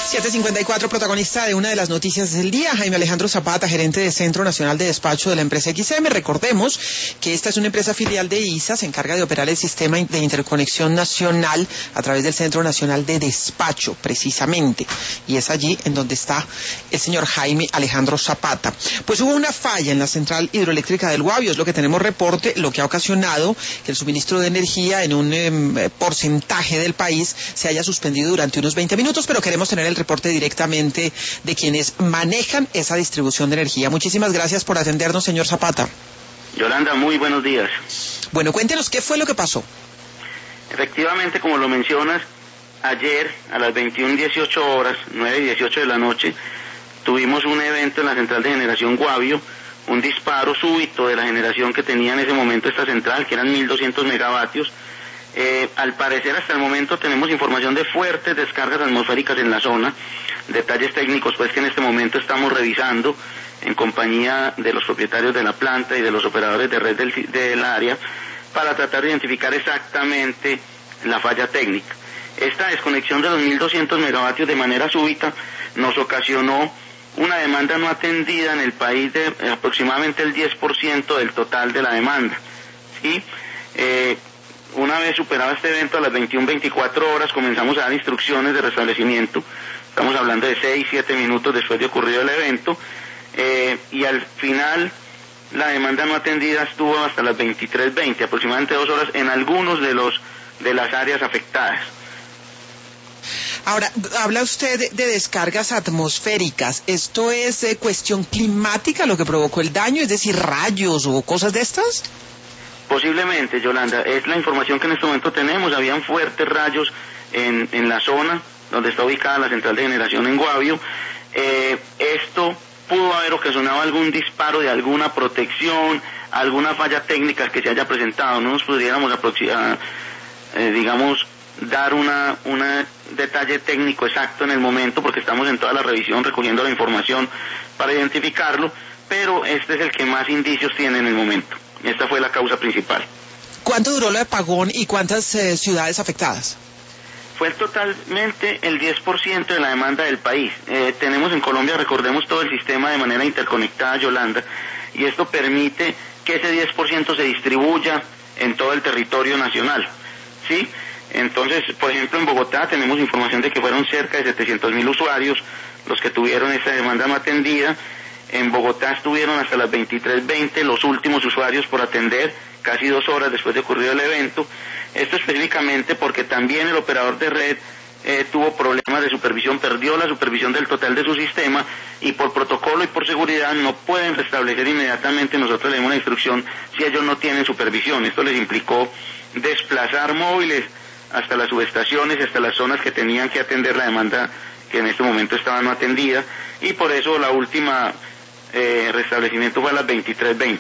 7:54, protagonista de una de las noticias del día, Jaime Alejandro Zapata, gerente de Centro Nacional de Despacho de la empresa XM. Recordemos que esta es una empresa filial de ISA, se encarga de operar el sistema de interconexión nacional a través del Centro Nacional de Despacho, precisamente. Y es allí en donde está el señor Jaime Alejandro Zapata. Pues hubo una falla en la central hidroeléctrica del Guavio, es lo que tenemos reporte, lo que ha ocasionado que el suministro de energía en un porcentaje del país se haya suspendido durante unos 20 minutos, pero queremos tener el reporte directamente de quienes manejan esa distribución de energía. Muchísimas gracias por atendernos, señor Zapata. Yolanda, muy buenos días. Bueno, cuéntenos qué fue lo que pasó. Efectivamente, como lo mencionas, ayer a las 21:18 horas, 9:18 de la noche, tuvimos un evento en la central de generación Guavio, un disparo súbito de la generación que tenía en ese momento esta central, que eran 1.200 megavatios. Al parecer hasta el momento tenemos información de fuertes descargas atmosféricas en la zona, detalles técnicos pues que en este momento estamos revisando en compañía de los propietarios de la planta y de los operadores de red del área para tratar de identificar exactamente la falla técnica. Esta desconexión de los 1.200 megavatios de manera súbita nos ocasionó una demanda no atendida en el país de aproximadamente el 10% del total de la demanda, ¿sí? Una vez superado este evento, a las 21:24 horas comenzamos a dar instrucciones de restablecimiento. Estamos hablando de 6-7 minutos después de ocurrido el evento, y al final la demanda no atendida estuvo hasta las 23:20, aproximadamente 2 horas en algunos de las áreas afectadas. Ahora, habla usted de descargas atmosféricas. ¿Esto es cuestión climática lo que provocó el daño? Es decir, rayos o cosas de estas. Posiblemente, Yolanda, es la información que en este momento tenemos. Habían fuertes rayos en la zona donde está ubicada la central de generación en Guavio. Esto pudo haber ocasionado algún disparo de alguna protección, alguna falla técnica que se haya presentado. No nos pudiéramos dar un detalle técnico exacto en el momento porque estamos en toda la revisión recogiendo la información para identificarlo, pero este es el que más indicios tiene en el momento. Esta fue la causa principal. ¿Cuánto duró el apagón y cuántas ciudades afectadas? Fue totalmente el 10% de la demanda del país. Tenemos en Colombia, recordemos, todo el sistema de manera interconectada, Yolanda, y esto permite que ese 10% se distribuya en todo el territorio nacional, ¿sí? Entonces, por ejemplo, en Bogotá tenemos información de que fueron cerca de 700.000 usuarios los que tuvieron esta demanda no atendida. En Bogotá estuvieron hasta las 23:20 los últimos usuarios por atender, casi 2 horas después de ocurrido el evento. Esto específicamente porque también el operador de red tuvo problemas de supervisión, perdió la supervisión del total de su sistema y por protocolo y por seguridad no pueden restablecer inmediatamente. Nosotros le dimos una instrucción si ellos no tienen supervisión. Esto les implicó desplazar móviles hasta las subestaciones, hasta las zonas que tenían que atender la demanda que en este momento estaba no atendida, y por eso la última restablecimiento fue a las 23:20.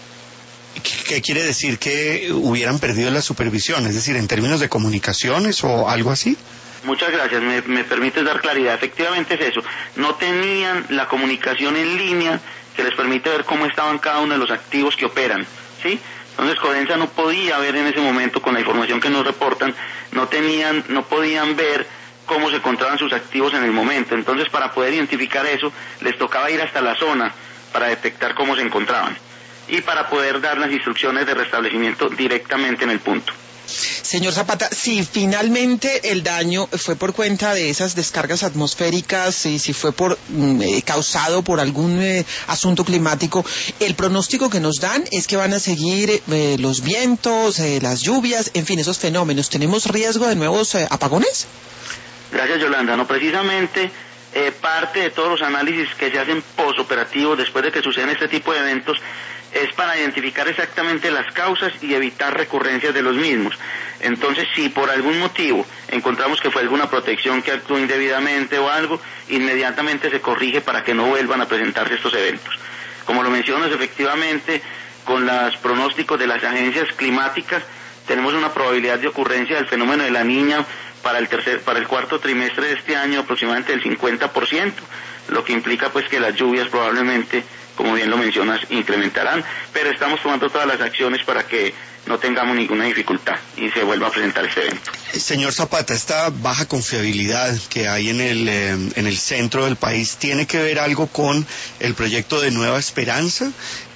¿Qué quiere decir? ¿Que hubieran perdido la supervisión? Es decir, en términos de comunicaciones o algo así. Muchas gracias, me permites dar claridad. Efectivamente es eso, no tenían la comunicación en línea que les permite ver cómo estaban cada uno de los activos que operan, ¿sí? Entonces Codensa no podía ver en ese momento, con la información que nos reportan, no podían ver cómo se encontraban sus activos en el momento. Entonces, para poder identificar eso, les tocaba ir hasta la zona para detectar cómo se encontraban y para poder dar las instrucciones de restablecimiento directamente en el punto. Señor Zapata, si finalmente el daño fue por cuenta de esas descargas atmosféricas y si fue causado por algún asunto climático, el pronóstico que nos dan es que van a seguir los vientos, las lluvias, en fin, esos fenómenos. ¿Tenemos riesgo de nuevos apagones? Gracias, Yolanda. No, precisamente parte de todos los análisis que se hacen posoperativos después de que suceden este tipo de eventos es para identificar exactamente las causas y evitar recurrencias de los mismos. Entonces, si por algún motivo encontramos que fue alguna protección que actuó indebidamente o algo, inmediatamente se corrige para que no vuelvan a presentarse estos eventos. Como lo mencionas, efectivamente, con los pronósticos de las agencias climáticas, tenemos una probabilidad de ocurrencia del fenómeno de la Niña para el cuarto trimestre de este año aproximadamente del 50%, lo que implica pues que las lluvias probablemente, como bien lo mencionas, incrementarán, pero estamos tomando todas las acciones para que no tengamos ninguna dificultad y se vuelva a presentar este evento. Señor Zapata, esta baja confiabilidad que hay en el centro del país, ¿tiene que ver algo con el proyecto de Nueva Esperanza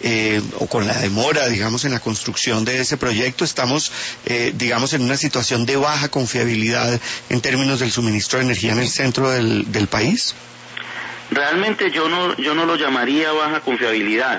o con la demora, digamos, en la construcción de ese proyecto? ¿Estamos, digamos, en una situación de baja confiabilidad en términos del suministro de energía en el centro del país? Realmente yo no lo llamaría baja confiabilidad.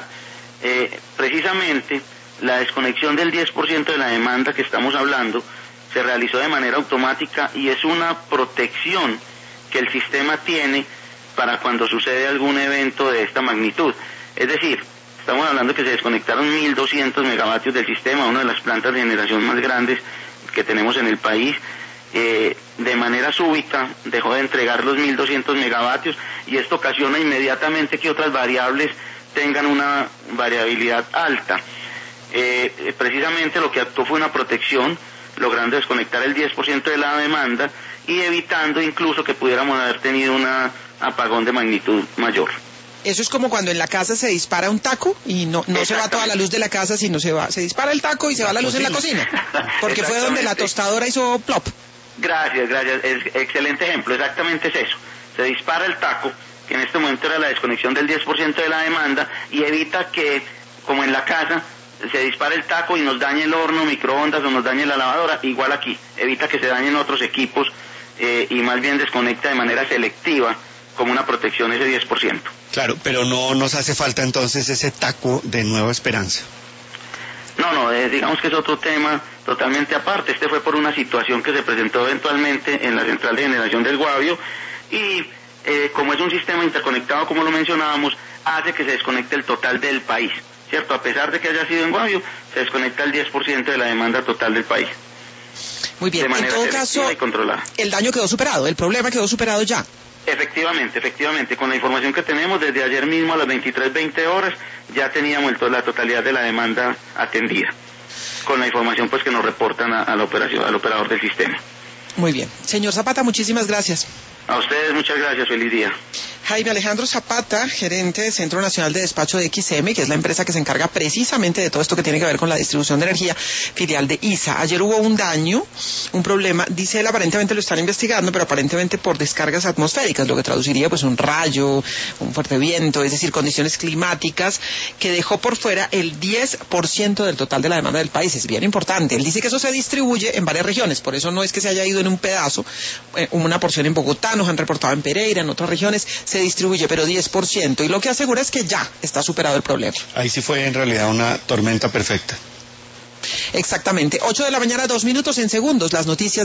Precisamente la desconexión del 10% de la demanda que estamos hablando se realizó de manera automática y es una protección que el sistema tiene para cuando sucede algún evento de esta magnitud. Es decir, estamos hablando que se desconectaron 1.200 megavatios del sistema, una de las plantas de generación más grandes que tenemos en el país. De manera súbita dejó de entregar los 1.200 megavatios y esto ocasiona inmediatamente que otras variables tengan una variabilidad alta. Precisamente lo que actuó fue una protección, logrando desconectar el 10% de la demanda y evitando incluso que pudiéramos haber tenido un apagón de magnitud mayor. Eso es como cuando en la casa se dispara un taco y no se va toda la luz de la casa, sino se dispara el taco y se va la luz en la cocina, porque fue donde la tostadora hizo plop. Gracias, excelente ejemplo, exactamente es eso. Se dispara el taco, que en este momento era la desconexión del 10% de la demanda, y evita que, como en la casa, se dispare el taco y nos dañe el horno, microondas o nos dañe la lavadora, igual aquí, evita que se dañen otros equipos y más bien desconecta de manera selectiva como una protección ese 10%. Claro, pero no nos hace falta entonces ese taco de Nueva Esperanza. No, digamos que es otro tema totalmente aparte. Este fue por una situación que se presentó eventualmente en la central de generación del Guavio y como es un sistema interconectado, como lo mencionábamos, hace que se desconecte el total del país, ¿cierto? A pesar de que haya sido en Guavio, se desconecta el 10% de la demanda total del país. Muy bien, en todo caso, el daño quedó superado, el problema quedó superado ya. Efectivamente, con la información que tenemos, desde ayer mismo a las 23:20 horas, ya teníamos la totalidad de la demanda atendida, con la información pues que nos reportan al operador del sistema. Muy bien. Señor Zapata, muchísimas gracias. A ustedes muchas gracias, feliz día. Jaime Alejandro Zapata, gerente de Centro Nacional de Despacho de XM, que es la empresa que se encarga precisamente de todo esto que tiene que ver con la distribución de energía, filial de ISA. Ayer hubo un daño, un problema, dice él, aparentemente lo están investigando, pero aparentemente por descargas atmosféricas, lo que traduciría pues un rayo, un fuerte viento, es decir, condiciones climáticas, que dejó por fuera el 10% del total de la demanda del país. Es bien importante. Él dice que eso se distribuye en varias regiones, por eso no es que se haya ido en un pedazo, una porción en Bogotá, nos han reportado en Pereira, en otras regiones, se distribuye, pero 10%, y lo que asegura es que ya está superado el problema. Ahí sí fue en realidad una tormenta perfecta. Exactamente. 8 de la mañana, 2 minutos en segundos, las noticias